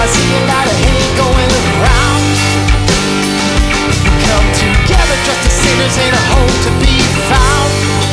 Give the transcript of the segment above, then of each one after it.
I see a lot of hate going around. We come together just as sinners in a home to be found.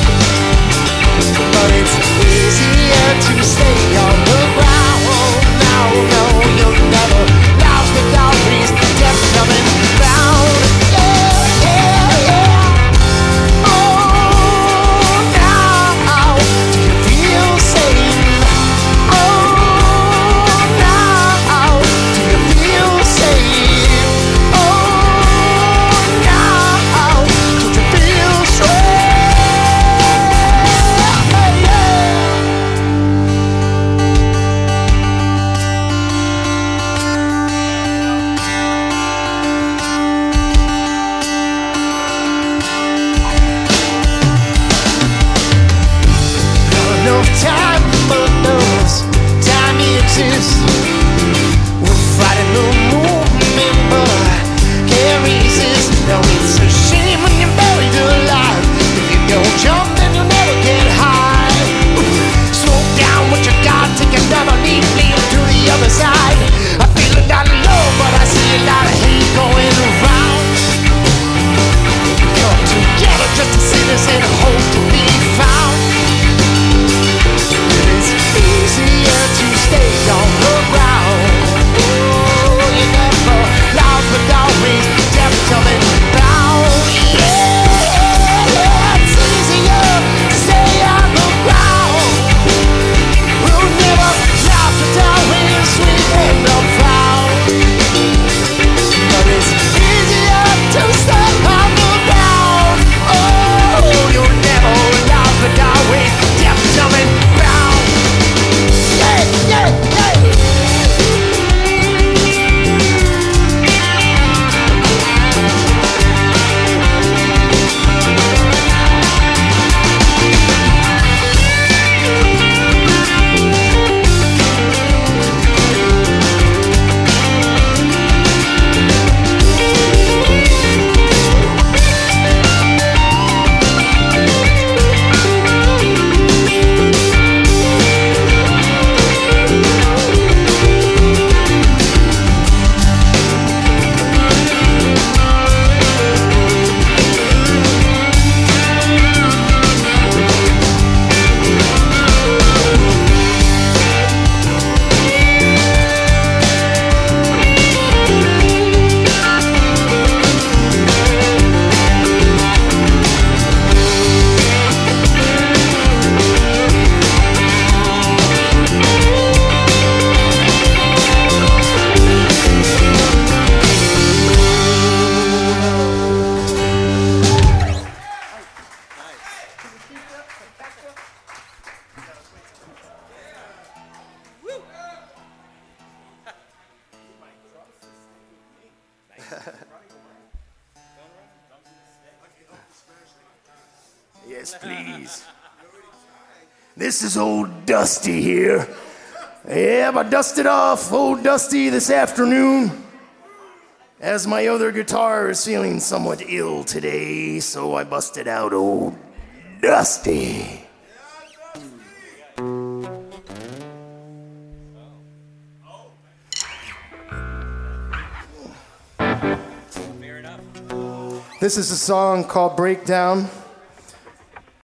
But it's easier to stay on the ground. Now, no, you'll never lose without reason. Death coming round. Yeah, yeah, yeah. Oh, now, do you feel safe? Oh, now, do you feel safe? Oh, now, don't you feel safe? Enough time, but knows time exists. We're fighting the movement, but can't resist. No, it's a shame when you're buried alive. If you don't jump, then you'll never get high. Slow down what you got, take another leap, leap to the other side. I feel a lot of love, but I see a lot of hate going around. Come together just to see this and hope to be found. Easier to stay on the ground. Oh, you never loud without reason. Death coming round. Yeah, it's easier to stay on the ground. We'll never laugh without reason. Sweet and unfound. But it's easier to stay on the ground. Oh, you'll never laugh without reason. Death coming round. Yes, please. This is old Dusty here. Yeah, I dusted off old Dusty this afternoon, as my other guitar is feeling somewhat ill today, so I busted out old Dusty. This is a song called Breakdown.